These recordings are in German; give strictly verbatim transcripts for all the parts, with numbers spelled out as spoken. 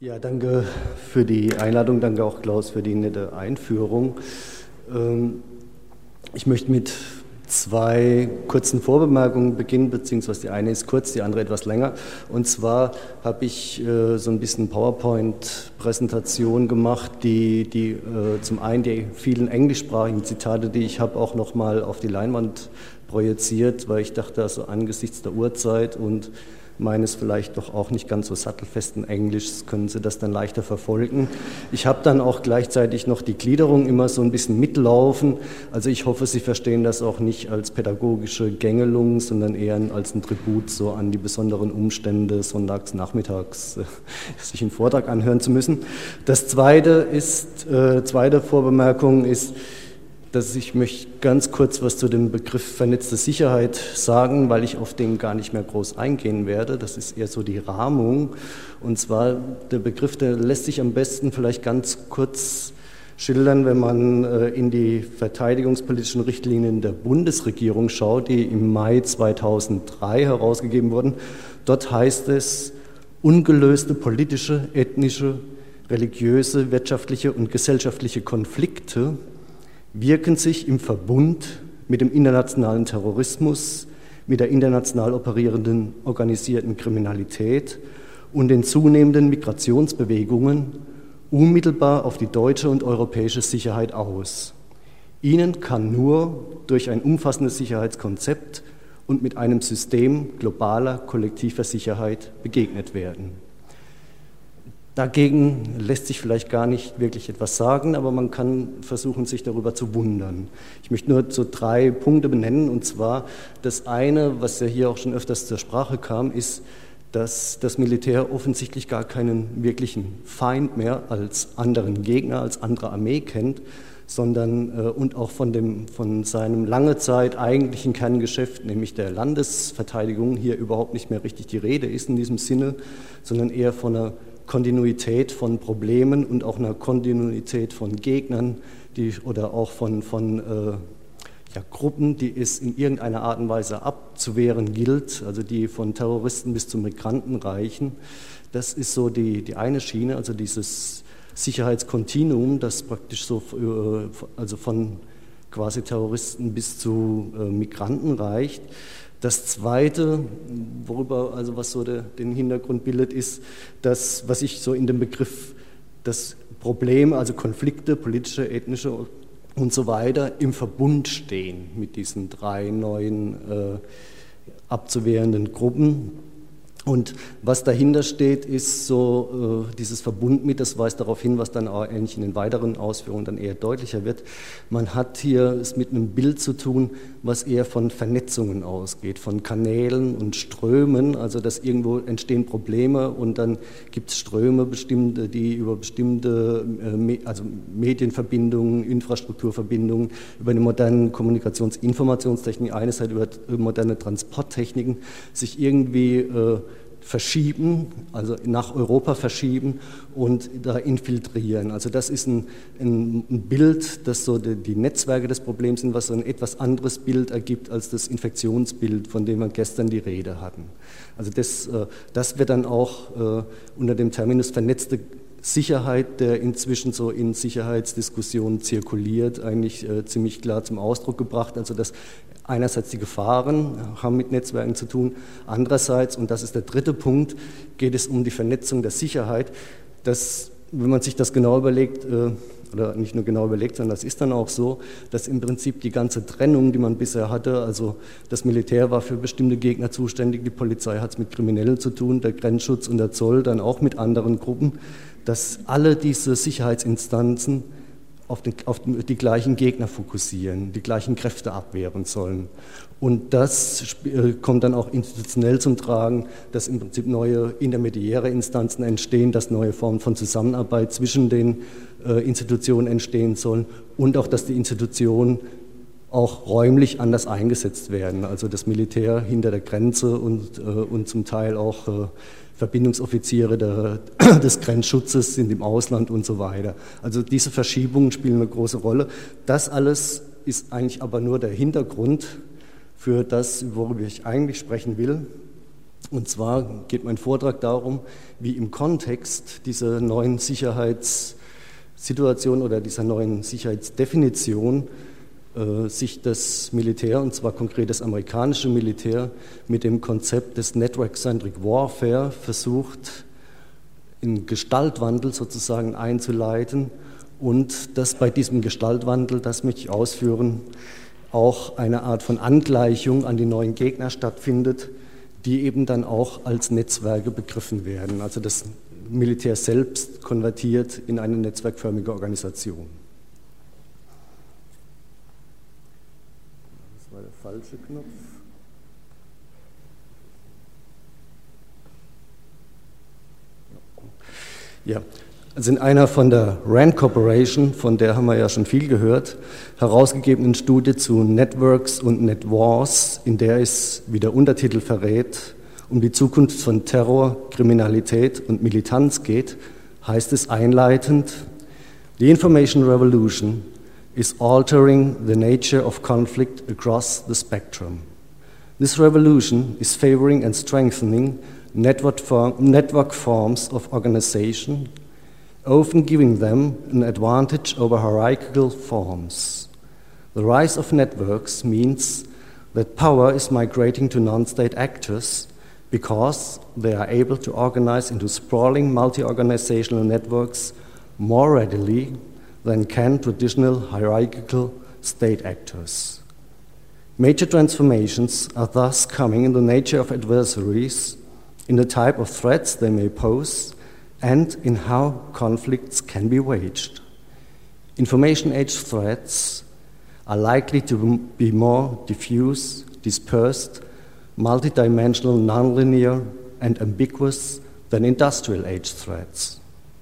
Ja, danke für die Einladung, danke auch Klaus für die nette Einführung. Ich möchte mit zwei kurzen Vorbemerkungen beginnen, beziehungsweise die eine ist kurz, die andere etwas länger. Und zwar habe ich so ein bisschen PowerPoint-Präsentation gemacht, die, die zum einen die vielen englischsprachigen Zitate, die ich habe, auch nochmal auf die Leinwand projiziert, weil ich dachte, also angesichts der Uhrzeit und meines vielleicht doch auch nicht ganz so sattelfesten Englischs können Sie das dann leichter verfolgen. Ich habe dann auch gleichzeitig noch die Gliederung immer so ein bisschen mitlaufen. Also ich hoffe, Sie verstehen das auch nicht als pädagogische Gängelung, sondern eher als ein Tribut so an die besonderen Umstände, sonntags nachmittags äh, sich einen Vortrag anhören zu müssen. Das zweite ist, äh, zweite Vorbemerkung ist, dass ich möchte ganz kurz was zu dem Begriff vernetzte Sicherheit sagen, weil ich auf den gar nicht mehr groß eingehen werde. Das ist eher so die Rahmung. Und zwar der Begriff, der lässt sich am besten vielleicht ganz kurz schildern, wenn man in die verteidigungspolitischen Richtlinien der Bundesregierung schaut, die im Mai zweitausenddrei herausgegeben wurden. Dort heißt es, ungelöste politische, ethnische, religiöse, wirtschaftliche und gesellschaftliche Konflikte wirken sich im Verbund mit dem internationalen Terrorismus, mit der international operierenden organisierten Kriminalität und den zunehmenden Migrationsbewegungen unmittelbar auf die deutsche und europäische Sicherheit aus. Ihnen kann nur durch ein umfassendes Sicherheitskonzept und mit einem System globaler kollektiver Sicherheit begegnet werden. Dagegen lässt sich vielleicht gar nicht wirklich etwas sagen, aber man kann versuchen, sich darüber zu wundern. Ich möchte nur so drei Punkte benennen, und zwar das eine, was ja hier auch schon öfters zur Sprache kam, ist, dass das Militär offensichtlich gar keinen wirklichen Feind mehr als anderen Gegner, als andere Armee kennt, sondern äh, und auch von, dem, von seinem lange Zeit eigentlichen Kerngeschäft, nämlich der Landesverteidigung, hier überhaupt nicht mehr richtig die Rede ist in diesem Sinne, sondern eher von einer Kontinuität von Problemen und auch einer Kontinuität von Gegnern die, oder auch von, von äh, ja, Gruppen, die es in irgendeiner Art und Weise abzuwehren gilt, also die von Terroristen bis zu Migranten reichen. Das ist so die, die eine Schiene, also dieses Sicherheitskontinuum, das praktisch so äh, also von quasi Terroristen bis zu äh, Migranten reicht. Das Zweite, worüber, also was so der, den Hintergrund bildet, ist, dass, was ich so in dem Begriff das Problem, also Konflikte, politische, ethnische und so weiter, im Verbund stehen mit diesen drei neuen äh, abzuwehrenden Gruppen. Und was dahinter steht, ist so äh, dieses Verbund mit, das weist darauf hin, was dann auch eigentlich in den weiteren Ausführungen dann eher deutlicher wird. Man hat hier es mit einem Bild zu tun, was eher von Vernetzungen ausgeht, von Kanälen und Strömen, also dass irgendwo entstehen Probleme und dann gibt es Ströme, bestimmte, die über bestimmte äh, also Medienverbindungen, Infrastrukturverbindungen, über eine moderne Kommunikations-, Informationstechnik, einerseits über moderne Transporttechniken, sich irgendwie äh, verschieben, also nach Europa verschieben und da infiltrieren. Also das ist ein, ein, ein Bild, das so die, die Netzwerke des Problems sind, was so ein etwas anderes Bild ergibt als das Infektionsbild, von dem wir gestern die Rede hatten. Also das, das wird dann auch äh, unter dem Terminus vernetzte Sicherheit, der inzwischen so in Sicherheitsdiskussionen zirkuliert, eigentlich äh, ziemlich klar zum Ausdruck gebracht. Also dass einerseits die Gefahren haben mit Netzwerken zu tun, andererseits, und das ist der dritte Punkt, geht es um die Vernetzung der Sicherheit. Das, wenn man sich das genau überlegt, äh, oder nicht nur genau überlegt, sondern das ist dann auch so, dass im Prinzip die ganze Trennung, die man bisher hatte, also das Militär war für bestimmte Gegner zuständig, die Polizei hat es mit Kriminellen zu tun, der Grenzschutz und der Zoll dann auch mit anderen Gruppen, dass alle diese Sicherheitsinstanzen auf, den, auf die gleichen Gegner fokussieren, die gleichen Kräfte abwehren sollen. Und das kommt dann auch institutionell zum Tragen, dass im Prinzip neue intermediäre Instanzen entstehen, dass neue Formen von Zusammenarbeit zwischen den äh, Institutionen entstehen sollen und auch, dass die Institutionen auch räumlich anders eingesetzt werden. Also das Militär hinter der Grenze und, äh, und zum Teil auch äh, Verbindungsoffiziere der, des Grenzschutzes sind im Ausland und so weiter. Also diese Verschiebungen spielen eine große Rolle. Das alles ist eigentlich aber nur der Hintergrund für das, worüber ich eigentlich sprechen will. Und zwar geht mein Vortrag darum, wie im Kontext dieser neuen Sicherheitssituation oder dieser neuen Sicherheitsdefinition äh, sich das Militär, und zwar konkret das amerikanische Militär, mit dem Konzept des Network-Centric Warfare versucht, in Gestaltwandel sozusagen einzuleiten und dass bei diesem Gestaltwandel, das möchte ich ausführen, auch eine Art von Angleichung an die neuen Gegner stattfindet, die eben dann auch als Netzwerke begriffen werden. Also das Militär selbst konvertiert in eine netzwerkförmige Organisation. Das war der falsche Knopf. Ja, also in einer von der RAND Corporation, von der haben wir ja schon viel gehört, herausgegebenen Studie zu Networks und Netwars, in der es, wie der Untertitel verrät, um die Zukunft von Terror, Kriminalität und Militanz geht, heißt es einleitend: The information revolution is altering the nature of conflict across the spectrum. This revolution is favoring and strengthening network, form, network forms of organization, often giving them an advantage over hierarchical forms. The rise of networks means that power is migrating to non-state actors because they are able to organize into sprawling multi-organizational networks more readily than can traditional hierarchical state actors. Major transformations are thus coming in the nature of adversaries, in the type of threats they may pose, and in how conflicts can be waged. Information age threats are likely to be more diffuse, dispersed, multidimensional, nonlinear, and ambiguous than industrial age threats.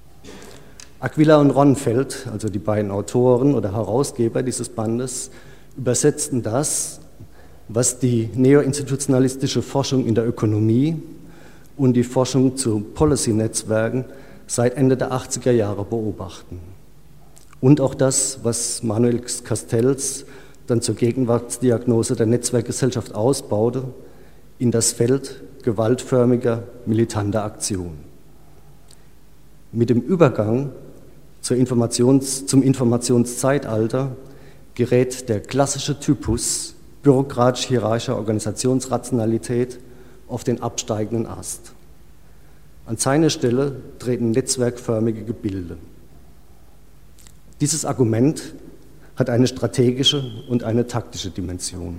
Aquila und Ronfeld, also die beiden Autoren oder Herausgeber dieses Bandes, übersetzten das, was die neoinstitutionalistische Forschung in der Ökonomie und die Forschung zu Policy-Netzwerken seit Ende der achtziger Jahre beobachten. Und auch das, was Manuel Castells dann zur Gegenwartsdiagnose der Netzwerkgesellschaft ausbaute, in das Feld gewaltförmiger, militanter Aktion. Mit dem Übergang zur Informations-, zum Informationszeitalter gerät der klassische Typus bürokratisch-hierarchischer Organisationsrationalität auf den absteigenden Ast. An seine Stelle treten netzwerkförmige Gebilde. Dieses Argument hat eine strategische und eine taktische Dimension.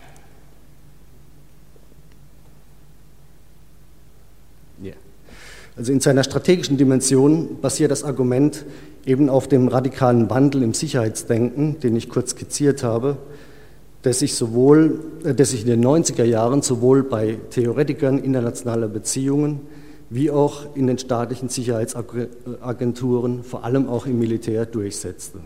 Yeah. Also in seiner strategischen Dimension basiert das Argument eben auf dem radikalen Wandel im Sicherheitsdenken, den ich kurz skizziert habe, der sich, sowohl, der sich in den neunziger Jahren sowohl bei Theoretikern internationaler Beziehungen wie auch in den staatlichen Sicherheitsagenturen, vor allem auch im Militär, durchsetzte.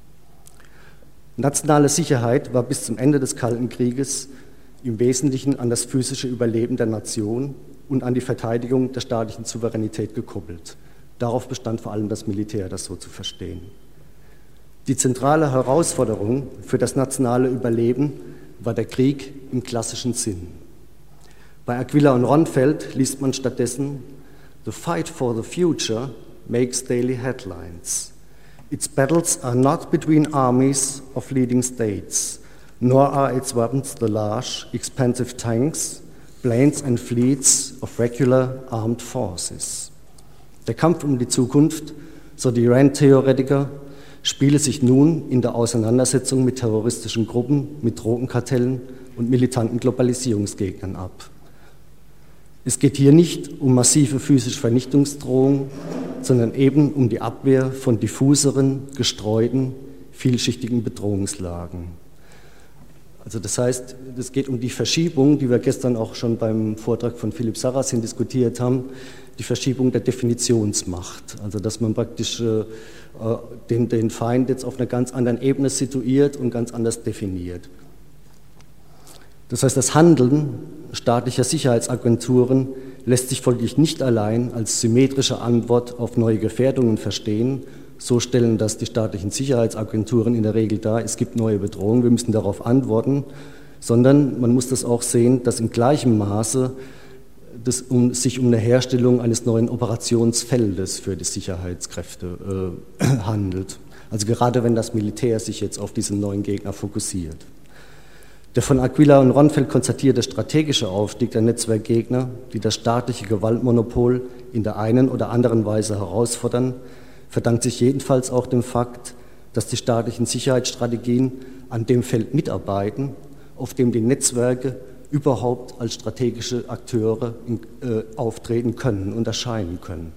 Nationale Sicherheit war bis zum Ende des Kalten Krieges im Wesentlichen an das physische Überleben der Nation und an die Verteidigung der staatlichen Souveränität gekoppelt. Darauf bestand vor allem das Militär, das so zu verstehen. Die zentrale Herausforderung für das nationale Überleben war der Krieg im klassischen Sinn. Bei Aquila und Ronfeld liest man stattdessen: The fight for the future makes daily headlines. Its battles are not between armies of leading states, nor are its weapons the large, expensive tanks, planes and fleets of regular armed forces. Der Kampf um die Zukunft, so die RAND-Theoretiker, spiele sich nun in der Auseinandersetzung mit terroristischen Gruppen, mit Drogenkartellen und militanten Globalisierungsgegnern ab. Es geht hier nicht um massive physische Vernichtungsdrohungen, sondern eben um die Abwehr von diffuseren, gestreuten, vielschichtigen Bedrohungslagen. Also das heißt, es geht um die Verschiebung, die wir gestern auch schon beim Vortrag von Philipp Sarrazin diskutiert haben, die Verschiebung der Definitionsmacht. Also dass man praktisch äh, den, den Feind jetzt auf einer ganz anderen Ebene situiert und ganz anders definiert. Das heißt, das Handeln staatlicher Sicherheitsagenturen lässt sich folglich nicht allein als symmetrische Antwort auf neue Gefährdungen verstehen. So stellen das die staatlichen Sicherheitsagenturen in der Regel dar: Es gibt neue Bedrohungen, wir müssen darauf antworten, sondern man muss das auch sehen, dass in gleichem Maße das um, sich um eine Herstellung eines neuen Operationsfeldes für die Sicherheitskräfte äh, handelt. Also gerade wenn das Militär sich jetzt auf diesen neuen Gegner fokussiert. Der von Aquila und Ronfeld konstatierte strategische Aufstieg der Netzwerkgegner, die das staatliche Gewaltmonopol in der einen oder anderen Weise herausfordern, verdankt sich jedenfalls auch dem Fakt, dass die staatlichen Sicherheitsstrategien an dem Feld mitarbeiten, auf dem die Netzwerke überhaupt als strategische Akteure in, äh, auftreten können und erscheinen können.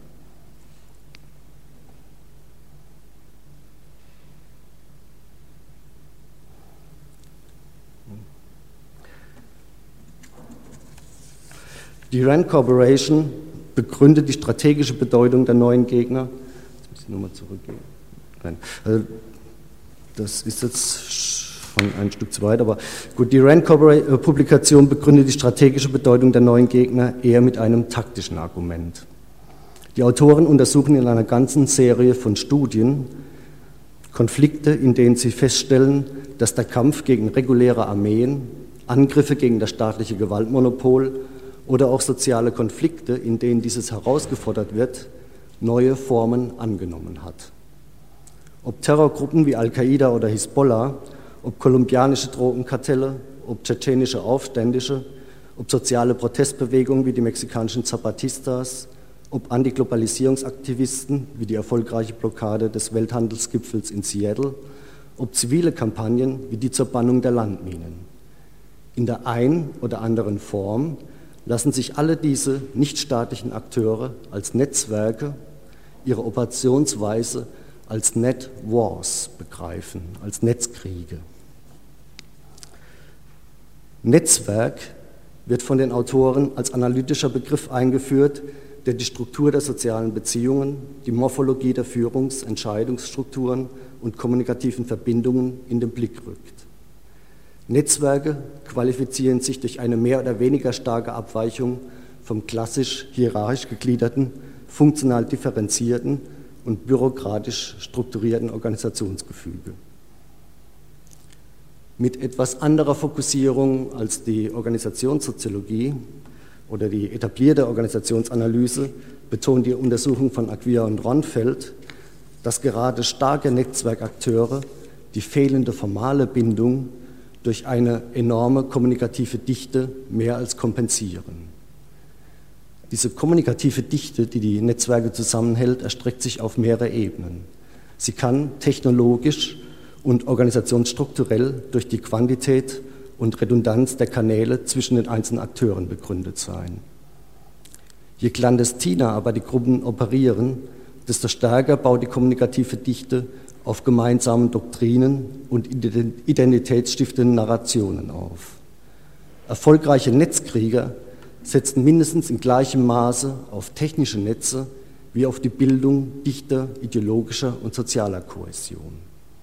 Die Rand Corporation begründet die strategische Bedeutung der neuen Gegner. Jetzt muss ich nochmal zurückgehen. Nein. Also das ist jetzt schon ein Stück zu weit, aber gut, die Rand Publikation begründet die strategische Bedeutung der neuen Gegner eher mit einem taktischen Argument. Die Autoren untersuchen in einer ganzen Serie von Studien Konflikte, in denen sie feststellen, dass der Kampf gegen reguläre Armeen, Angriffe gegen das staatliche Gewaltmonopol oder auch soziale Konflikte, in denen dieses herausgefordert wird, neue Formen angenommen hat. Ob Terrorgruppen wie Al-Qaida oder Hisbollah, ob kolumbianische Drogenkartelle, ob tschetschenische Aufständische, ob soziale Protestbewegungen wie die mexikanischen Zapatistas, ob Antiglobalisierungsaktivisten wie die erfolgreiche Blockade des Welthandelsgipfels in Seattle, ob zivile Kampagnen wie die zur Bannung der Landminen. In der einen oder anderen Form lassen sich alle diese nichtstaatlichen Akteure als Netzwerke, ihre Operationsweise als Net Wars begreifen, als Netzkriege. Netzwerk wird von den Autoren als analytischer Begriff eingeführt, der die Struktur der sozialen Beziehungen, die Morphologie der Führungs-, Entscheidungsstrukturen und kommunikativen Verbindungen in den Blick rückt. Netzwerke qualifizieren sich durch eine mehr oder weniger starke Abweichung vom klassisch hierarchisch gegliederten, funktional differenzierten und bürokratisch strukturierten Organisationsgefüge. Mit etwas anderer Fokussierung als die Organisationssoziologie oder die etablierte Organisationsanalyse betont die Untersuchung von Aquila und Ronfeld, dass gerade starke Netzwerkakteure die fehlende formale Bindung durch eine enorme kommunikative Dichte mehr als kompensieren. Diese kommunikative Dichte, die die Netzwerke zusammenhält, erstreckt sich auf mehrere Ebenen. Sie kann technologisch und organisationsstrukturell durch die Quantität und Redundanz der Kanäle zwischen den einzelnen Akteuren begründet sein. Je clandestiner aber die Gruppen operieren, desto stärker baut die kommunikative Dichte auf gemeinsamen Doktrinen und identitätsstiftenden Narrationen auf. Erfolgreiche Netzkrieger setzen mindestens in gleichem Maße auf technische Netze wie auf die Bildung dichter ideologischer und sozialer Kohäsion.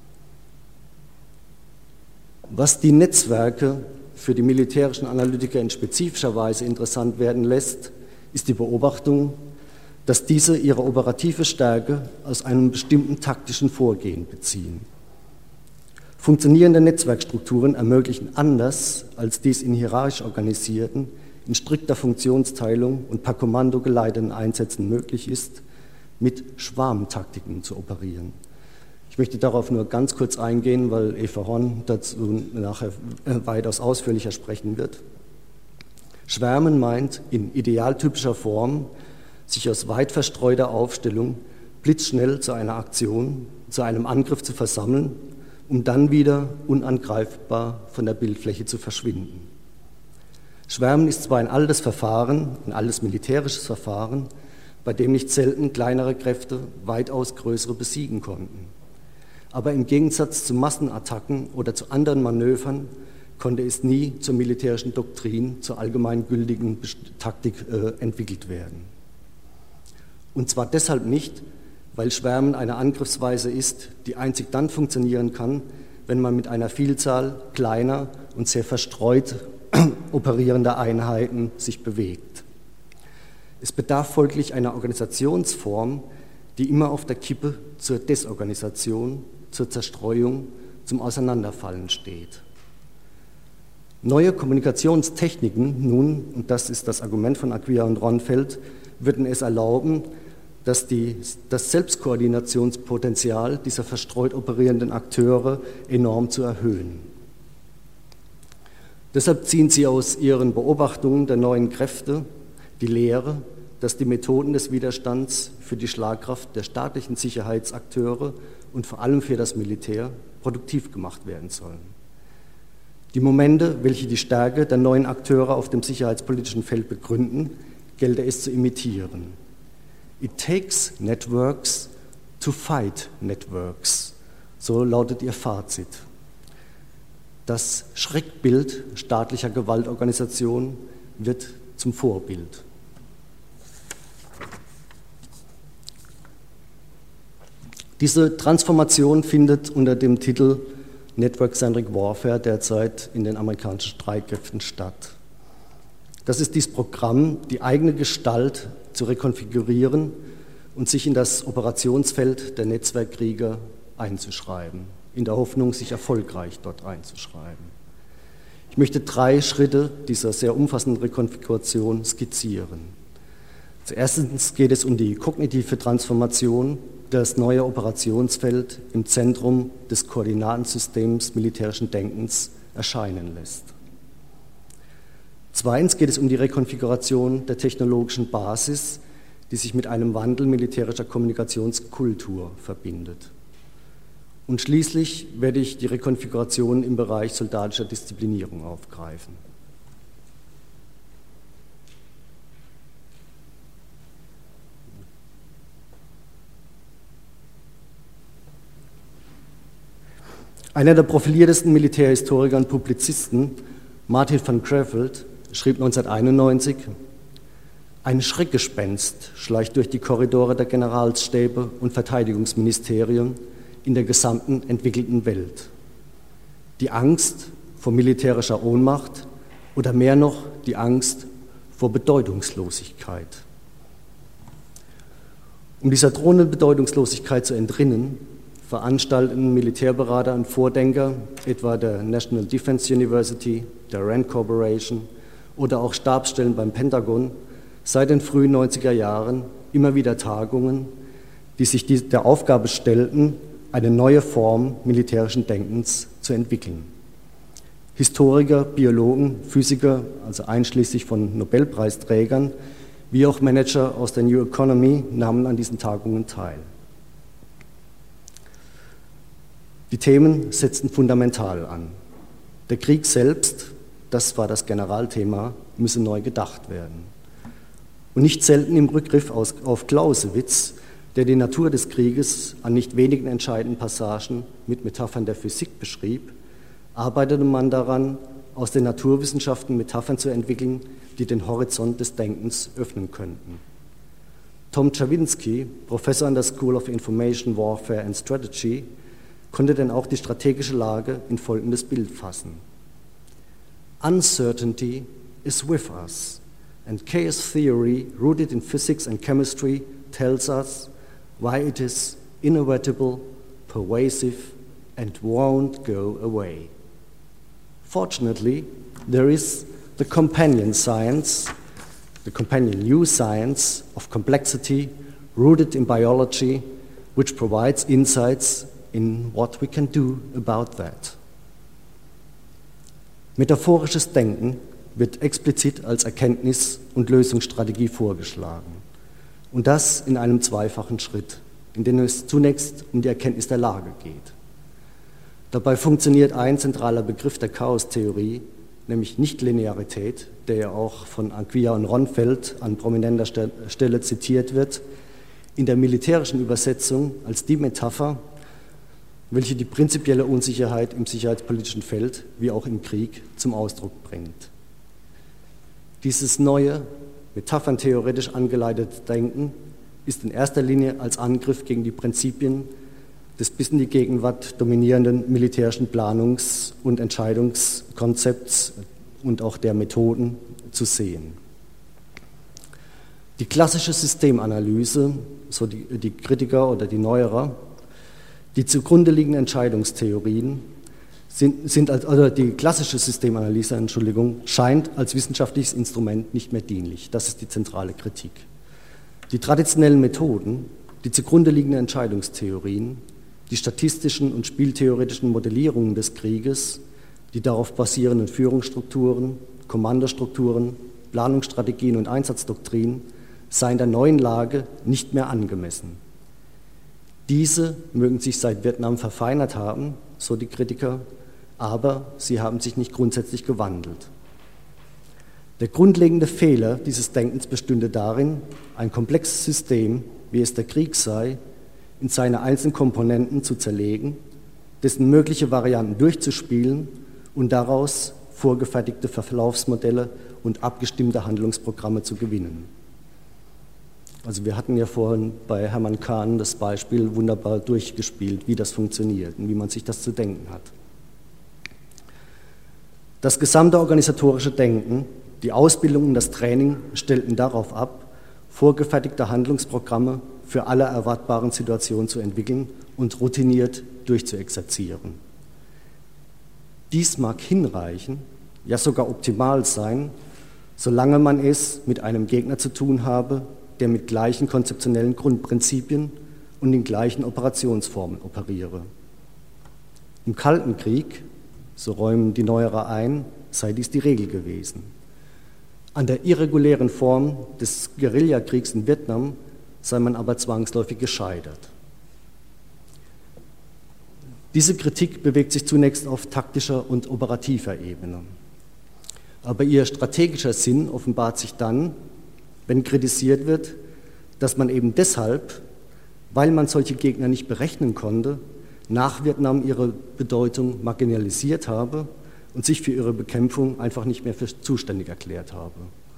Was die Netzwerke für die militärischen Analytiker in spezifischer Weise interessant werden lässt, ist die Beobachtung, dass diese ihre operative Stärke aus einem bestimmten taktischen Vorgehen beziehen. Funktionierende Netzwerkstrukturen ermöglichen anders, als dies in hierarchisch organisierten, in strikter Funktionsteilung und per Kommando geleiteten Einsätzen möglich ist, mit Schwarmtaktiken zu operieren. Ich möchte darauf nur ganz kurz eingehen, weil Eva Horn dazu nachher weitaus ausführlicher sprechen wird. Schwärmen meint in idealtypischer Form, sich aus weit verstreuter Aufstellung blitzschnell zu einer Aktion, zu einem Angriff zu versammeln, um dann wieder unangreifbar von der Bildfläche zu verschwinden. Schwärmen ist zwar ein altes Verfahren, ein altes militärisches Verfahren, bei dem nicht selten kleinere Kräfte weitaus größere besiegen konnten. Aber im Gegensatz zu Massenattacken oder zu anderen Manövern konnte es nie zur militärischen Doktrin, zur allgemeingültigen Taktik äh, entwickelt werden. Und zwar deshalb nicht, weil Schwärmen eine Angriffsweise ist, die einzig dann funktionieren kann, wenn man mit einer Vielzahl kleiner und sehr verstreut operierender Einheiten sich bewegt. Es bedarf folglich einer Organisationsform, die immer auf der Kippe zur Desorganisation, zur Zerstreuung, zum Auseinanderfallen steht. Neue Kommunikationstechniken nun, und das ist das Argument von Acquia und Ronfeld, würden es erlauben, dass die, das Selbstkoordinationspotenzial dieser verstreut operierenden Akteure enorm zu erhöhen. Deshalb ziehen sie aus ihren Beobachtungen der neuen Kräfte die Lehre, dass die Methoden des Widerstands für die Schlagkraft der staatlichen Sicherheitsakteure und vor allem für das Militär produktiv gemacht werden sollen. Die Momente, welche die Stärke der neuen Akteure auf dem sicherheitspolitischen Feld begründen, gelte es zu imitieren. It takes networks to fight networks. So lautet ihr Fazit. Das Schreckbild staatlicher Gewaltorganisation wird zum Vorbild. Diese Transformation findet unter dem Titel Network-Centric Warfare derzeit in den amerikanischen Streitkräften statt. Das ist dieses Programm, die eigene Gestalt zu rekonfigurieren und sich in das Operationsfeld der Netzwerkkrieger einzuschreiben, in der Hoffnung, sich erfolgreich dort einzuschreiben. Ich möchte drei Schritte dieser sehr umfassenden Rekonfiguration skizzieren. Zuerst geht es um die kognitive Transformation, die das neue Operationsfeld im Zentrum des Koordinatensystems militärischen Denkens erscheinen lässt. Zweitens geht es um die Rekonfiguration der technologischen Basis, die sich mit einem Wandel militärischer Kommunikationskultur verbindet. Und schließlich werde ich die Rekonfiguration im Bereich soldatischer Disziplinierung aufgreifen. Einer der profiliertesten Militärhistoriker und Publizisten, Martin van Creveld, schrieb neunzehnhunderteinundneunzig, ein Schreckgespenst schleicht durch die Korridore der Generalsstäbe und Verteidigungsministerien in der gesamten entwickelten Welt. Die Angst vor militärischer Ohnmacht oder mehr noch die Angst vor Bedeutungslosigkeit. Um dieser drohenden Bedeutungslosigkeit zu entrinnen, veranstalten Militärberater und Vordenker, etwa der National Defense University, der Rand Corporation oder auch Stabsstellen beim Pentagon, seit den frühen neunziger Jahren immer wieder Tagungen, die sich der Aufgabe stellten, eine neue Form militärischen Denkens zu entwickeln. Historiker, Biologen, Physiker, also einschließlich von Nobelpreisträgern, wie auch Manager aus der New Economy nahmen an diesen Tagungen teil. Die Themen setzten fundamental an. Der Krieg selbst, das war das Generalthema, müsse neu gedacht werden. Und nicht selten im Rückgriff auf Clausewitz, der die Natur des Krieges an nicht wenigen entscheidenden Passagen mit Metaphern der Physik beschrieb, arbeitete man daran, aus den Naturwissenschaften Metaphern zu entwickeln, die den Horizont des Denkens öffnen könnten. Tom Czerwinski, Professor an der School of Information Warfare and Strategy, konnte denn auch die strategische Lage in folgendes Bild fassen. Uncertainty is with us, and chaos theory, rooted in physics and chemistry, tells us why it is inevitable, pervasive, and won't go away. Fortunately, there is the companion science, the companion new science of complexity, rooted in biology, which provides insights in what we can do about that. Metaphorisches Denken wird explizit als Erkenntnis- und Lösungsstrategie vorgeschlagen. Und das in einem zweifachen Schritt, in dem es zunächst um die Erkenntnis der Lage geht. Dabei funktioniert ein zentraler Begriff der Chaostheorie, nämlich Nichtlinearität, der ja auch von Acquia und Ronfeld an prominenter Stelle zitiert wird, in der militärischen Übersetzung als die Metapher, welche die prinzipielle Unsicherheit im sicherheitspolitischen Feld wie auch im Krieg zum Ausdruck bringt. Dieses neue, metapherntheoretisch angeleitete Denken ist in erster Linie als Angriff gegen die Prinzipien des bis in die Gegenwart dominierenden militärischen Planungs- und Entscheidungskonzepts und auch der Methoden zu sehen. Die klassische Systemanalyse, so die, die Kritiker oder die Neuerer, die zugrunde liegenden Entscheidungstheorien sind, sind als, also die klassische Systemanalyse, Entschuldigung, scheint als wissenschaftliches Instrument nicht mehr dienlich. Das ist die zentrale Kritik. Die traditionellen Methoden, die zugrunde liegenden Entscheidungstheorien, die statistischen und spieltheoretischen Modellierungen des Krieges, die darauf basierenden Führungsstrukturen, Kommandostrukturen, Planungsstrategien und Einsatzdoktrinen seien der neuen Lage nicht mehr angemessen. Diese mögen sich seit Vietnam verfeinert haben, so die Kritiker, aber sie haben sich nicht grundsätzlich gewandelt. Der grundlegende Fehler dieses Denkens bestünde darin, ein komplexes System, wie es der Krieg sei, in seine einzelnen Komponenten zu zerlegen, dessen mögliche Varianten durchzuspielen und daraus vorgefertigte Verlaufsmodelle und abgestimmte Handlungsprogramme zu gewinnen. Also wir hatten ja vorhin bei Hermann Kahn das Beispiel wunderbar durchgespielt, wie das funktioniert und wie man sich das zu denken hat. Das gesamte organisatorische Denken, die Ausbildung und das Training stellten darauf ab, vorgefertigte Handlungsprogramme für alle erwartbaren Situationen zu entwickeln und routiniert durchzuexerzieren. Dies mag hinreichen, ja sogar optimal sein, solange man es mit einem Gegner zu tun habe, der mit gleichen konzeptionellen Grundprinzipien und den gleichen Operationsformen operiere. Im Kalten Krieg, so räumen die Neuerer ein, sei dies die Regel gewesen. An der irregulären Form des Guerillakriegs in Vietnam sei man aber zwangsläufig gescheitert. Diese Kritik bewegt sich zunächst auf taktischer und operativer Ebene. Aber ihr strategischer Sinn offenbart sich dann, wenn kritisiert wird, dass man eben deshalb, weil man solche Gegner nicht berechnen konnte, nach Vietnam ihre Bedeutung marginalisiert habe und sich für ihre Bekämpfung einfach nicht mehr für zuständig erklärt habe.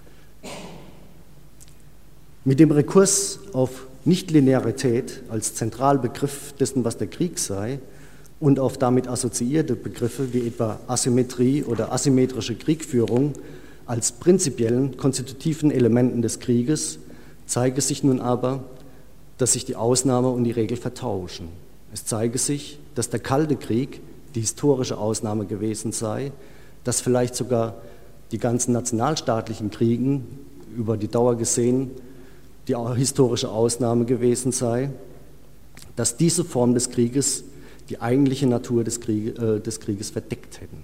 Mit dem Rekurs auf Nichtlinearität als Zentralbegriff dessen, was der Krieg sei, und auf damit assoziierte Begriffe wie etwa Asymmetrie oder asymmetrische Kriegführung als prinzipiellen konstitutiven Elementen des Krieges, zeige sich nun aber, dass sich die Ausnahme und die Regel vertauschen. Es zeige sich, dass der Kalte Krieg die historische Ausnahme gewesen sei, dass vielleicht sogar die ganzen nationalstaatlichen Kriegen über die Dauer gesehen die historische Ausnahme gewesen sei, dass diese Form des Krieges die eigentliche Natur des, Krieg, äh, des Krieges verdeckt hätten.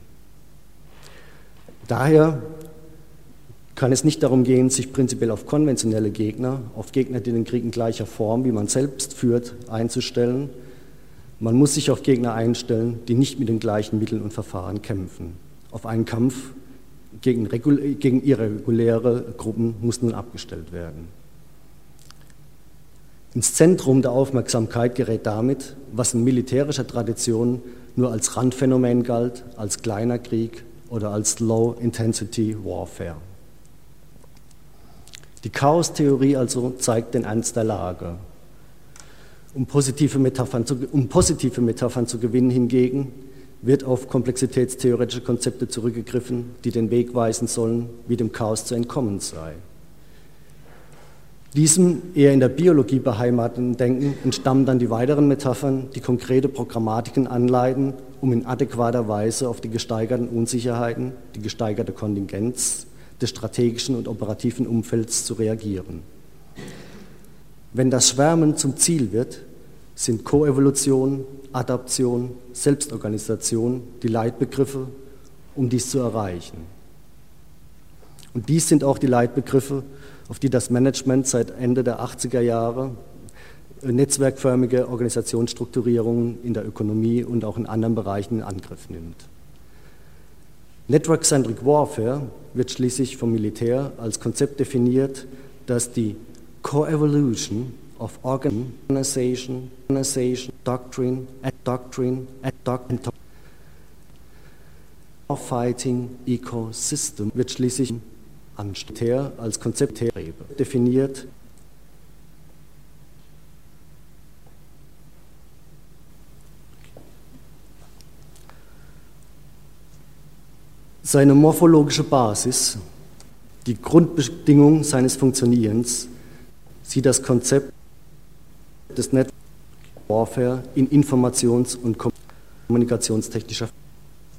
Daher kann es nicht darum gehen, sich prinzipiell auf konventionelle Gegner, auf Gegner, die den Krieg in gleicher Form, wie man selbst führt, einzustellen. Man muss sich auf Gegner einstellen, die nicht mit den gleichen Mitteln und Verfahren kämpfen. Auf einen Kampf gegen, gegen irreguläre Gruppen muss nun abgestellt werden. Ins Zentrum der Aufmerksamkeit gerät damit, was in militärischer Tradition nur als Randphänomen galt, als kleiner Krieg oder als Low-Intensity Warfare. Die Chaostheorie also zeigt den Ernst der Lage. Um positive Metaphern zu, um positive Metaphern zu gewinnen hingegen, wird auf komplexitätstheoretische Konzepte zurückgegriffen, die den Weg weisen sollen, wie dem Chaos zu entkommen sei. Diesem eher in der Biologie beheimateten Denken entstammen dann die weiteren Metaphern, die konkrete Programmatiken anleiten, um in adäquater Weise auf die gesteigerten Unsicherheiten, die gesteigerte Kontingenz des strategischen und operativen Umfelds zu reagieren. Wenn das Schwärmen zum Ziel wird, sind Koevolution, Adaption, Selbstorganisation die Leitbegriffe, um dies zu erreichen. Und dies sind auch die Leitbegriffe, auf die das Management seit Ende der achtziger Jahre netzwerkförmige Organisationsstrukturierungen in der Ökonomie und auch in anderen Bereichen in Angriff nimmt. Network-Centric Warfare wird schließlich vom Militär als Konzept definiert, das die Co-Evolution of Organization, Organization, Doctrine, Doctrine, Doctrine, Fighting Ecosystem wird schließlich ansteht, als Konzept definiert. Seine morphologische Basis, die Grundbedingung seines Funktionierens, sieht das Konzept des Network Warfare in informations- und kommunikationstechnischer.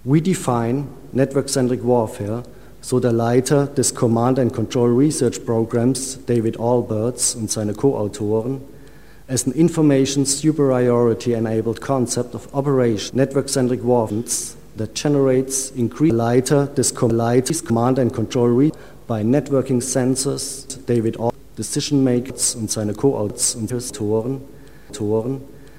We define network-centric warfare, so der Leiter des Command and Control Research Programs, David Alberts und seine Co-Autoren, as an information superiority-enabled concept of operation network-centric warfare that generates increased Leiter des Command and Control Research by networking sensors, David Alberts, Decision Makers und seine Co-Autoren und Autoren, Autoren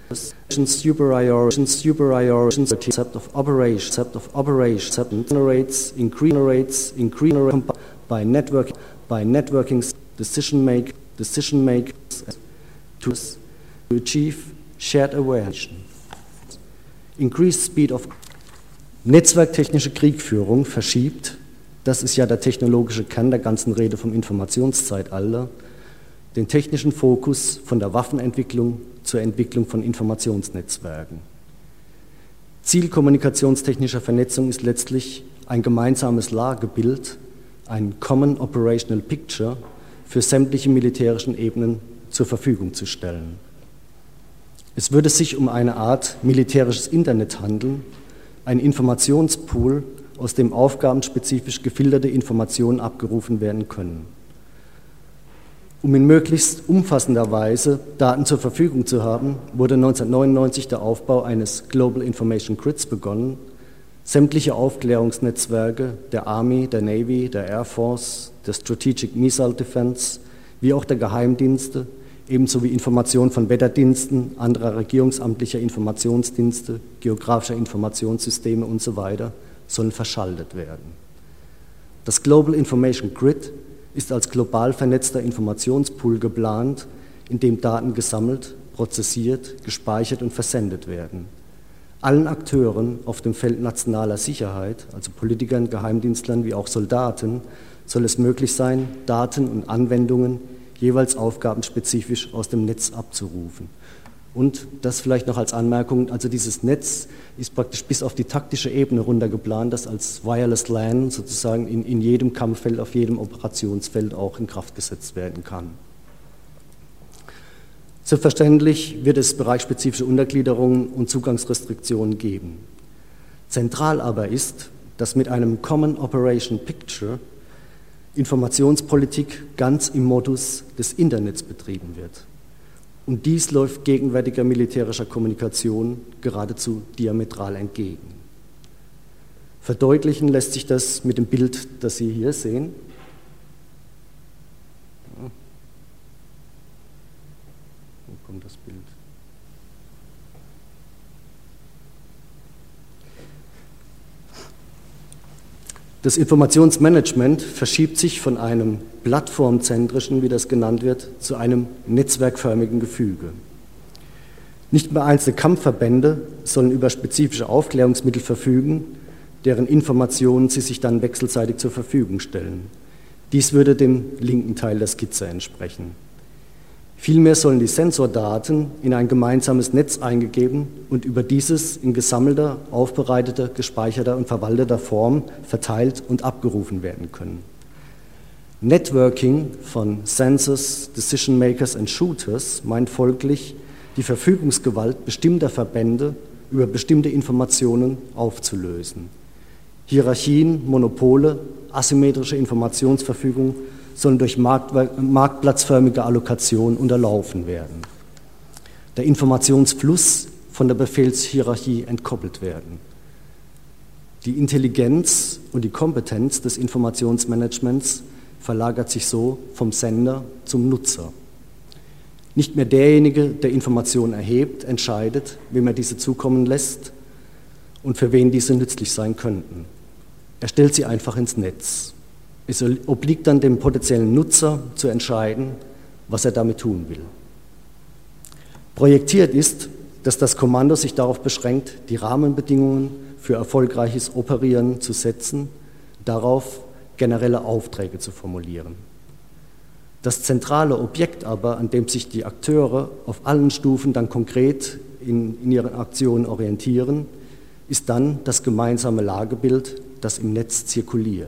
superiority superiority concept of operation concept of operation generates increase increase by network by networking decision make decision makers to achieve shared awareness. Increased speed of Netzwerktechnische Kriegführung verschiebt, das ist ja der technologische Kern der ganzen Rede vom Informationszeitalter, den technischen Fokus von der Waffenentwicklung zur Entwicklung von Informationsnetzwerken. Ziel kommunikationstechnischer Vernetzung ist letztlich ein gemeinsames Lagebild, ein Common Operational Picture für sämtliche militärischen Ebenen zur Verfügung zu stellen. Es würde sich um eine Art militärisches Internet handeln, ein Informationspool, aus dem aufgabenspezifisch gefilterte Informationen abgerufen werden können. Um in möglichst umfassender Weise Daten zur Verfügung zu haben, wurde neunzehnhundertneunundneunzig der Aufbau eines Global Information Grids begonnen. Sämtliche Aufklärungsnetzwerke der Army, der Navy, der Air Force, der Strategic Missile Defense, wie auch der Geheimdienste, ebenso wie Informationen von Wetterdiensten, anderer regierungsamtlicher Informationsdienste, geografischer Informationssysteme und so weiter, sollen verschaltet werden. Das Global Information Grid ist als global vernetzter Informationspool geplant, in dem Daten gesammelt, prozessiert, gespeichert und versendet werden. Allen Akteuren auf dem Feld nationaler Sicherheit, also Politikern, Geheimdienstlern wie auch Soldaten, soll es möglich sein, Daten und Anwendungen jeweils aufgabenspezifisch aus dem Netz abzurufen. Und das vielleicht noch als Anmerkung, also dieses Netz ist praktisch bis auf die taktische Ebene runter geplant, das als Wireless LAN sozusagen in, in jedem Kampffeld, auf jedem Operationsfeld auch in Kraft gesetzt werden kann. Selbstverständlich wird es bereichsspezifische Untergliederungen und Zugangsrestriktionen geben. Zentral aber ist, dass mit einem Common Operation Picture Informationspolitik ganz im Modus des Internets betrieben wird. Und dies läuft gegenwärtiger militärischer Kommunikation geradezu diametral entgegen. Verdeutlichen lässt sich das mit dem Bild, das Sie hier sehen. Wo kommt das Bild? Das Informationsmanagement verschiebt sich von einem plattformzentrischen, wie das genannt wird, zu einem netzwerkförmigen Gefüge. Nicht mehr einzelne Kampfverbände sollen über spezifische Aufklärungsmittel verfügen, deren Informationen sie sich dann wechselseitig zur Verfügung stellen. Dies würde dem linken Teil der Skizze entsprechen. Vielmehr sollen die Sensordaten in ein gemeinsames Netz eingegeben und über dieses in gesammelter, aufbereiteter, gespeicherter und verwalteter Form verteilt und abgerufen werden können. Networking von Sensors, Decision Makers und Shooters meint folglich, die Verfügungsgewalt bestimmter Verbände über bestimmte Informationen aufzulösen. Hierarchien, Monopole, asymmetrische Informationsverfügung sollen durch marktplatzförmige Allokation unterlaufen werden. Der Informationsfluss von der Befehlshierarchie entkoppelt werden. Die Intelligenz und die Kompetenz des Informationsmanagements verlagert sich so vom Sender zum Nutzer. Nicht mehr derjenige, der Informationen erhebt, entscheidet, wem er diese zukommen lässt und für wen diese nützlich sein könnten. Er stellt sie einfach ins Netz. Es obliegt dann dem potenziellen Nutzer zu entscheiden, was er damit tun will. Projektiert ist, dass das Kommando sich darauf beschränkt, die Rahmenbedingungen für erfolgreiches Operieren zu setzen, darauf generelle Aufträge zu formulieren. Das zentrale Objekt aber, an dem sich die Akteure auf allen Stufen dann konkret in, in ihren Aktionen orientieren, ist dann das gemeinsame Lagebild, das im Netz zirkuliert.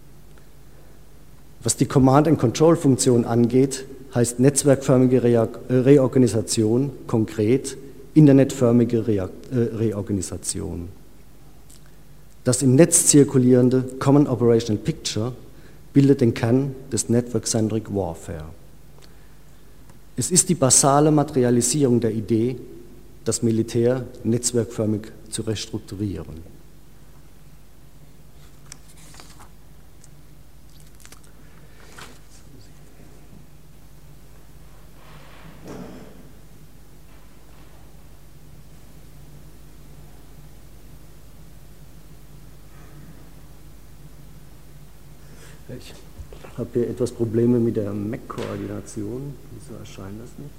Was die Command-and-Control-Funktion angeht, heißt netzwerkförmige Reorganisation konkret internetförmige Reorganisation. Das im Netz zirkulierende Common Operational Picture bildet den Kern des Network-Centric Warfare. Es ist die basale Materialisierung der Idee, das Militär netzwerkförmig zu restrukturieren. Ich habe hier etwas Probleme mit der M A C-Koordination. Wieso erscheint das nicht?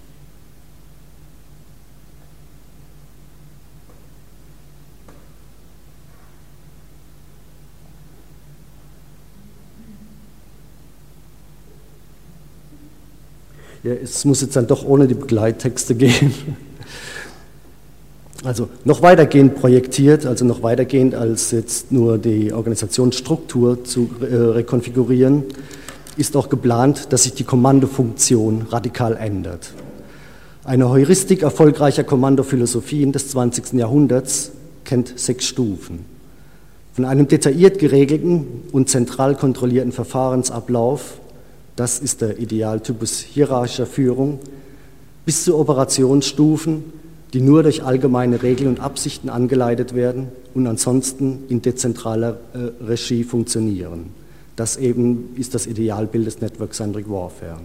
Ja, es muss jetzt dann doch ohne die Begleittexte gehen. Also noch weitergehend projektiert, also noch weitergehend als jetzt nur die Organisationsstruktur zu äh, rekonfigurieren, ist auch geplant, dass sich die Kommandofunktion radikal ändert. Eine Heuristik erfolgreicher Kommandophilosophien des zwanzigsten Jahrhunderts kennt sechs Stufen. Von einem detailliert geregelten und zentral kontrollierten Verfahrensablauf, das ist der Idealtypus hierarchischer Führung, bis zu Operationsstufen, die nur durch allgemeine Regeln und Absichten angeleitet werden und ansonsten in dezentraler äh, Regie funktionieren. Das eben ist das Idealbild des Network-Centric Warfare.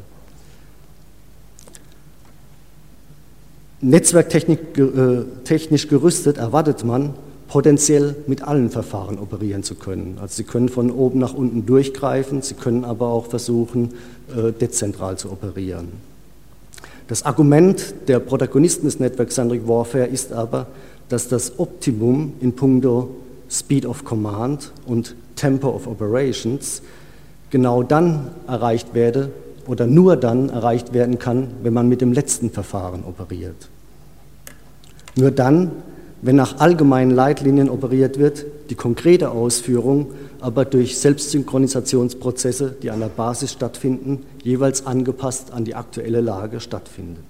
Netzwerktechnisch äh, technisch gerüstet erwartet man, potenziell mit allen Verfahren operieren zu können. Also Sie können von oben nach unten durchgreifen, Sie können aber auch versuchen, äh, dezentral zu operieren. Das Argument der Protagonisten des Network-Centric Warfare ist aber, dass das Optimum in puncto Speed of Command und Tempo of Operations genau dann erreicht werde oder nur dann erreicht werden kann, wenn man mit dem letzten Verfahren operiert. Nur dann, wenn nach allgemeinen Leitlinien operiert wird, die konkrete Ausführung aber durch Selbstsynchronisationsprozesse, die an der Basis stattfinden, jeweils angepasst an die aktuelle Lage stattfindet.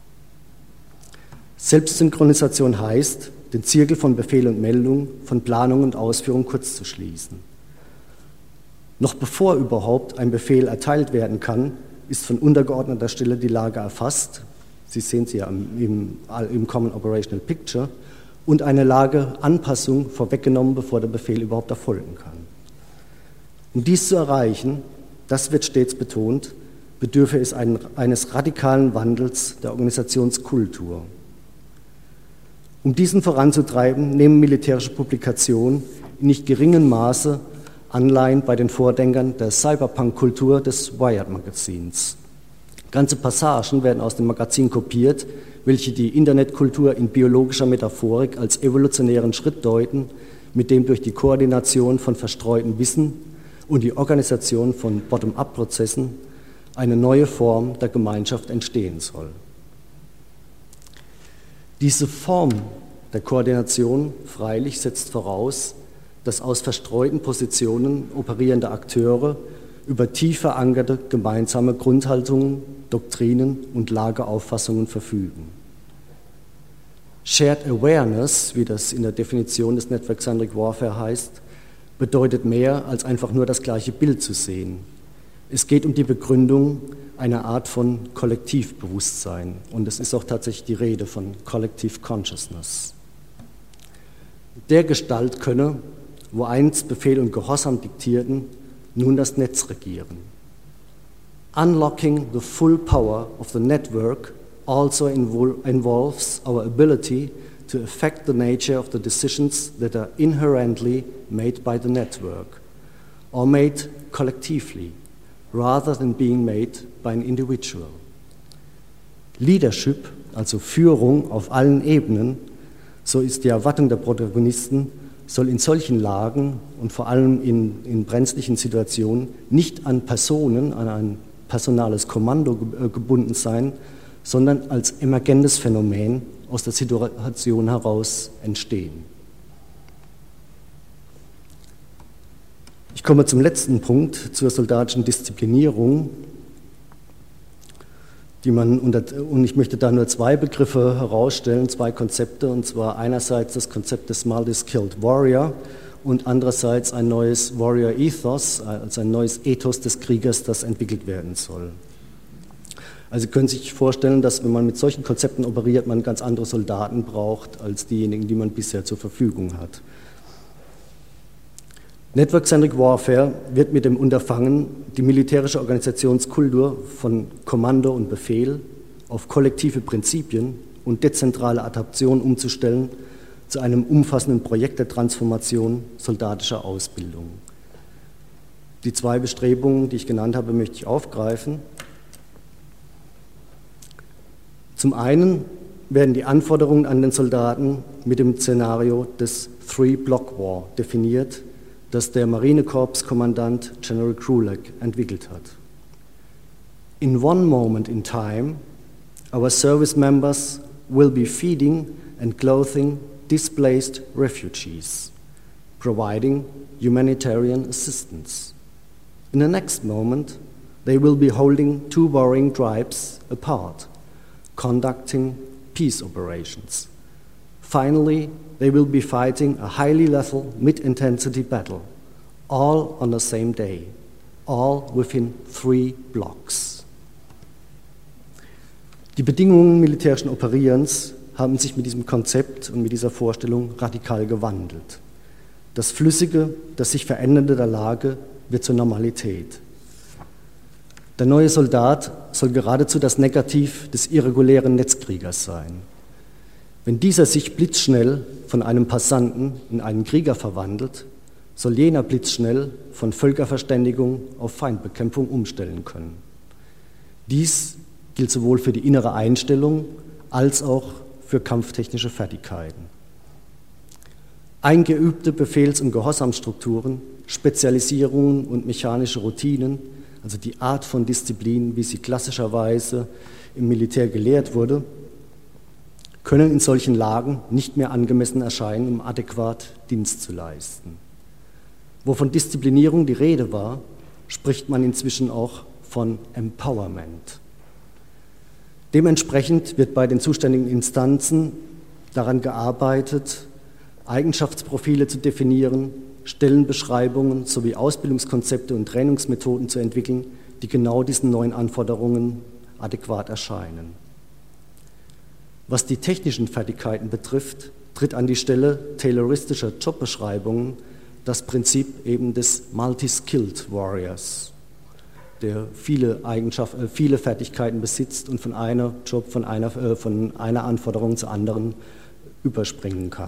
Selbstsynchronisation heißt, den Zirkel von Befehl und Meldung, von Planung und Ausführung kurz zu schließen. Noch bevor überhaupt ein Befehl erteilt werden kann, ist von untergeordneter Stelle die Lage erfasst, Sie sehen sie ja im, im Common Operational Picture, und eine Lageanpassung vorweggenommen, bevor der Befehl überhaupt erfolgen kann. Um dies zu erreichen, das wird stets betont, bedürfe es ein, eines radikalen Wandels der Organisationskultur. Um diesen voranzutreiben, nehmen militärische Publikationen in nicht geringem Maße Anleihen bei den Vordenkern der Cyberpunk-Kultur des Wired-Magazins. Ganze Passagen werden aus dem Magazin kopiert, welche die Internetkultur in biologischer Metaphorik als evolutionären Schritt deuten, mit dem durch die Koordination von verstreutem Wissen und die Organisation von Bottom-up-Prozessen eine neue Form der Gemeinschaft entstehen soll. Diese Form der Koordination freilich setzt voraus, dass aus verstreuten Positionen operierende Akteure über tief verankerte gemeinsame Grundhaltungen, Doktrinen und Lageauffassungen verfügen. Shared Awareness, wie das in der Definition des Network-Centric Warfare heißt, bedeutet mehr als einfach nur das gleiche Bild zu sehen. Es geht um die Begründung einer Art von Kollektivbewusstsein und es ist auch tatsächlich die Rede von Collective Consciousness. Der Gestalt könne, wo einst Befehl und Gehorsam diktierten, nun das Netz regieren. Unlocking the full power of the network also invol- involves our ability to affect the nature of the decisions that are inherently made by the network or made collectively, rather than being made by an individual. Leadership, also Führung auf allen Ebenen, so ist die Erwartung der Protagonisten, soll in solchen Lagen und vor allem in, in brenzlichen Situationen nicht an Personen, an ein personales Kommando gebunden sein, sondern als emergentes Phänomen aus der Situation heraus entstehen. Ich komme zum letzten Punkt, zur soldatischen Disziplinierung, die man unter, und ich möchte da nur zwei Begriffe herausstellen, zwei Konzepte, und zwar einerseits das Konzept des Multi-Skilled Warrior und andererseits ein neues Warrior Ethos, also ein neues Ethos des Kriegers, das entwickelt werden soll. Also Sie können sich vorstellen, dass wenn man mit solchen Konzepten operiert, man ganz andere Soldaten braucht als diejenigen, die man bisher zur Verfügung hat. Network-Centric Warfare wird mit dem Unterfangen, die militärische Organisationskultur von Kommando und Befehl auf kollektive Prinzipien und dezentrale Adaption umzustellen, zu einem umfassenden Projekt der Transformation soldatischer Ausbildung. Die zwei Bestrebungen, die ich genannt habe, möchte ich aufgreifen. Zum einen werden die Anforderungen an den Soldaten mit dem Szenario des Three-Block War definiert, das der Marinekorpskommandant General Krulak entwickelt hat. In one moment in time, our service members will be feeding and clothing displaced refugees, providing humanitarian assistance. In the next moment, they will be holding two warring tribes apart, conducting peace operations. Finally, they will be fighting a highly lethal mid-intensity battle, all on the same day, all within three blocks. Die Bedingungen militärischen Operierens haben sich mit diesem Konzept und mit dieser Vorstellung radikal gewandelt. Das Flüssige, das sich Verändernde der Lage wird zur Normalität. Der neue Soldat soll geradezu das Negativ des irregulären Netzkriegers sein. Wenn dieser sich blitzschnell von einem Passanten in einen Krieger verwandelt, soll jener blitzschnell von Völkerverständigung auf Feindbekämpfung umstellen können. Dies gilt sowohl für die innere Einstellung als auch für kampftechnische Fertigkeiten. Eingeübte Befehls- und Gehorsamsstrukturen, Spezialisierungen und mechanische Routinen, also die Art von Disziplin, wie sie klassischerweise im Militär gelehrt wurde, können in solchen Lagen nicht mehr angemessen erscheinen, um adäquat Dienst zu leisten. Wo von Disziplinierung die Rede war, spricht man inzwischen auch von Empowerment. Dementsprechend wird bei den zuständigen Instanzen daran gearbeitet, Eigenschaftsprofile zu definieren, Stellenbeschreibungen sowie Ausbildungskonzepte und Trainingsmethoden zu entwickeln, die genau diesen neuen Anforderungen adäquat erscheinen. Was die technischen Fertigkeiten betrifft, tritt an die Stelle tayloristischer Jobbeschreibungen das Prinzip eben des Multi-Skilled Warriors, der viele Eigenschaften, viele Fertigkeiten besitzt und von einer Job, von einer, äh, von einer Anforderung zur anderen überspringen kann.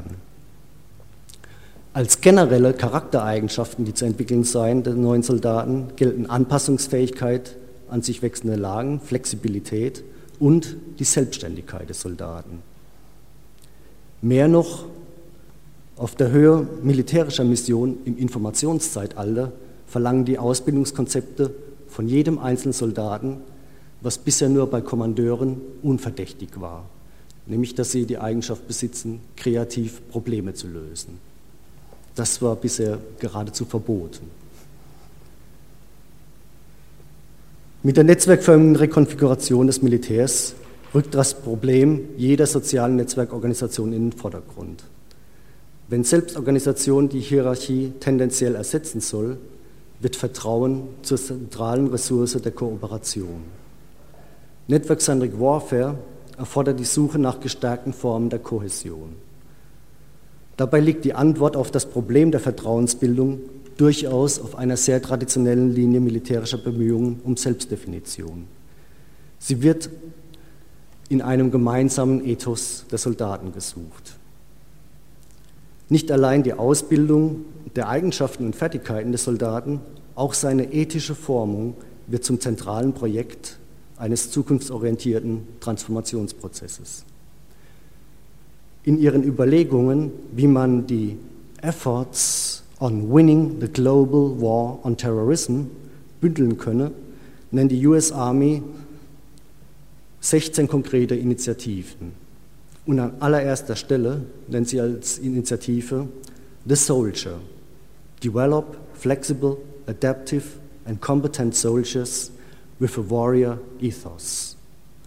Als generelle Charaktereigenschaften, die zu entwickeln seien, der neuen Soldaten, gelten Anpassungsfähigkeit an sich wechselnde Lagen, Flexibilität und die Selbstständigkeit des Soldaten. Mehr noch, auf der Höhe militärischer Mission im Informationszeitalter verlangen die Ausbildungskonzepte von jedem einzelnen Soldaten, was bisher nur bei Kommandeuren unverdächtig war, nämlich dass sie die Eigenschaft besitzen, kreativ Probleme zu lösen. Das war bisher geradezu verboten. Mit der netzwerkförmigen Rekonfiguration des Militärs rückt das Problem jeder sozialen Netzwerkorganisation in den Vordergrund. Wenn Selbstorganisation die Hierarchie tendenziell ersetzen soll, wird Vertrauen zur zentralen Ressource der Kooperation. Network-Centric Warfare erfordert die Suche nach gestärkten Formen der Kohäsion. Dabei liegt die Antwort auf das Problem der Vertrauensbildung durchaus auf einer sehr traditionellen Linie militärischer Bemühungen um Selbstdefinition. Sie wird in einem gemeinsamen Ethos der Soldaten gesucht. Nicht allein die Ausbildung der Eigenschaften und Fertigkeiten des Soldaten, auch seine ethische Formung wird zum zentralen Projekt eines zukunftsorientierten Transformationsprozesses. In ihren Überlegungen, wie man die Efforts on winning the global war on terrorism bündeln könne, nennt die U S Army sechzehn konkrete Initiativen. Und an allererster Stelle nennt sie als Initiative The Soldier. Develop flexible, adaptive and competent soldiers with a warrior ethos.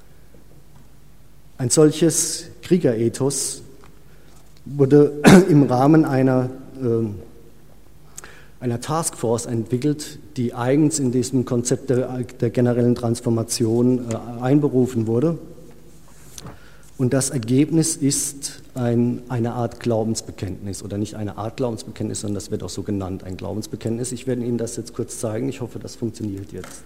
Ein solches Kriegerethos wurde im Rahmen einer äh, einer Taskforce entwickelt, die eigens in diesem Konzept der, der generellen Transformation äh, einberufen wurde. Und das Ergebnis ist ein, eine Art Glaubensbekenntnis, oder nicht eine Art Glaubensbekenntnis, sondern das wird auch so genannt, ein Glaubensbekenntnis. Ich werde Ihnen das jetzt kurz zeigen, ich hoffe, das funktioniert jetzt.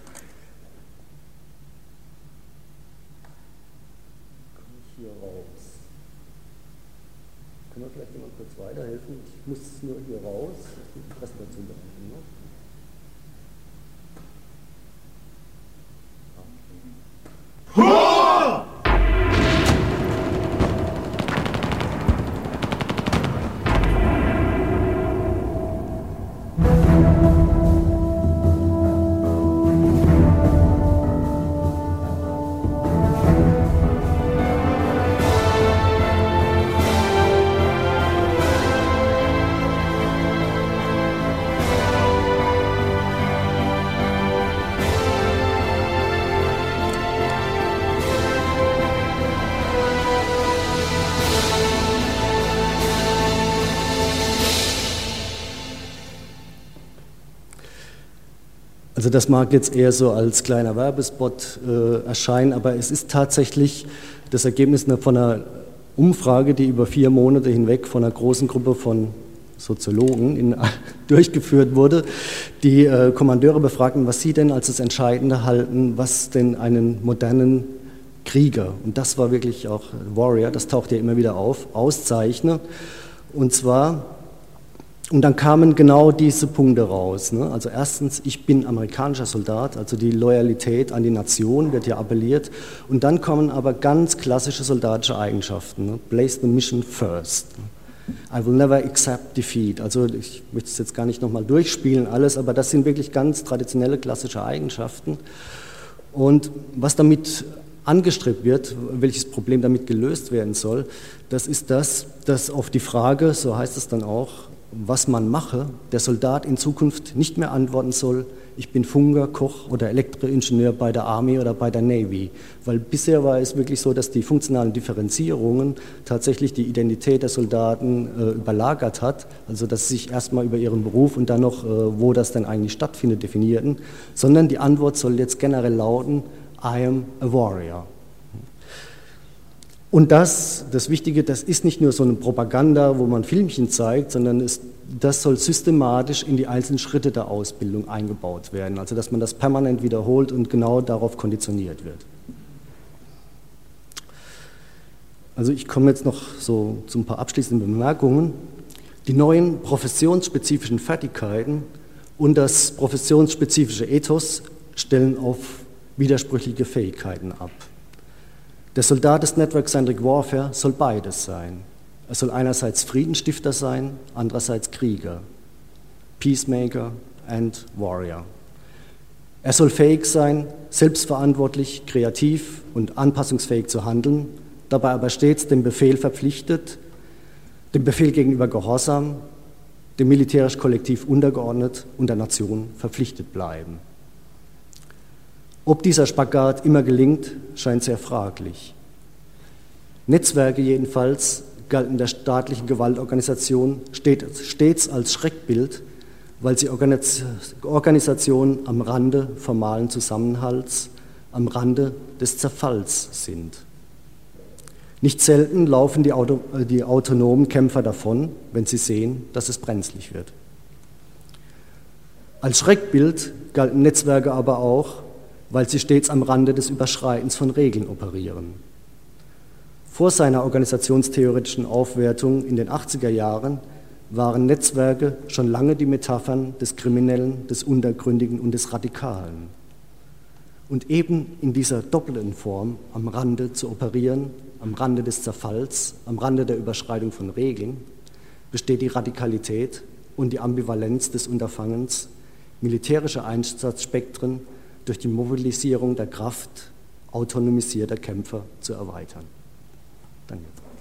Komme ich hier raus? Können wir vielleicht jemand kurz weiterhelfen? Ich muss nur hier raus, ich muss die Präsentation beenden. Ne? Also das mag jetzt eher so als kleiner Werbespot äh, erscheinen, aber es ist tatsächlich das Ergebnis von einer Umfrage, die über vier Monate hinweg von einer großen Gruppe von Soziologen in, durchgeführt wurde, die äh, Kommandeure befragten, was sie denn als das Entscheidende halten, was denn einen modernen Krieger, und das war wirklich auch Warrior, das taucht ja immer wieder auf, auszeichne. Und zwar... Und dann kamen genau diese Punkte raus. Ne? Also erstens, ich bin amerikanischer Soldat, also die Loyalität an die Nation wird ja appelliert. Und dann kommen aber ganz klassische soldatische Eigenschaften. Ne? Place the mission first. I will never accept defeat. Also ich möchte es jetzt gar nicht nochmal durchspielen alles, aber das sind wirklich ganz traditionelle klassische Eigenschaften. Und was damit angestrebt wird, welches Problem damit gelöst werden soll, das ist das, dass auf die Frage, so heißt es dann auch, was man mache, der Soldat in Zukunft nicht mehr antworten soll, ich bin Funker, Koch oder Elektroingenieur bei der Army oder bei der Navy. Weil bisher war es wirklich so, dass die funktionalen Differenzierungen tatsächlich die Identität der Soldaten äh, überlagert hat, also dass sie sich erstmal über ihren Beruf und dann noch, äh, wo das denn eigentlich stattfindet, definierten, sondern die Antwort soll jetzt generell lauten, I am a warrior. Und das, das Wichtige, das ist nicht nur so eine Propaganda, wo man Filmchen zeigt, sondern es, das soll systematisch in die einzelnen Schritte der Ausbildung eingebaut werden. Also dass man das permanent wiederholt und genau darauf konditioniert wird. Also ich komme jetzt noch so zu ein paar abschließenden Bemerkungen. Die neuen professionsspezifischen Fertigkeiten und das professionsspezifische Ethos stellen auf widersprüchliche Fähigkeiten ab. Der Soldat des Network-Centric Warfare soll beides sein. Er soll einerseits Friedensstifter sein, andererseits Krieger, Peacemaker and Warrior. Er soll fähig sein, selbstverantwortlich, kreativ und anpassungsfähig zu handeln, dabei aber stets dem Befehl verpflichtet, dem Befehl gegenüber gehorsam, dem militärisch Kollektiv untergeordnet und der Nation verpflichtet bleiben. Ob dieser Spagat immer gelingt, scheint sehr fraglich. Netzwerke jedenfalls galten der staatlichen Gewaltorganisation stets als Schreckbild, weil sie Organisationen am Rande formalen Zusammenhalts, am Rande des Zerfalls sind. Nicht selten laufen die, Auto, die autonomen Kämpfer davon, wenn sie sehen, dass es brenzlig wird. Als Schreckbild galten Netzwerke aber auch, weil sie stets am Rande des Überschreitens von Regeln operieren. Vor seiner organisationstheoretischen Aufwertung in den achtziger Jahren waren Netzwerke schon lange die Metaphern des Kriminellen, des Untergründigen und des Radikalen. Und eben in dieser doppelten Form, am Rande zu operieren, am Rande des Zerfalls, am Rande der Überschreitung von Regeln, besteht die Radikalität und die Ambivalenz des Unterfangens, militärische Einsatzspektren durch die Mobilisierung der Kraft autonomisierter Kämpfer zu erweitern. Danke.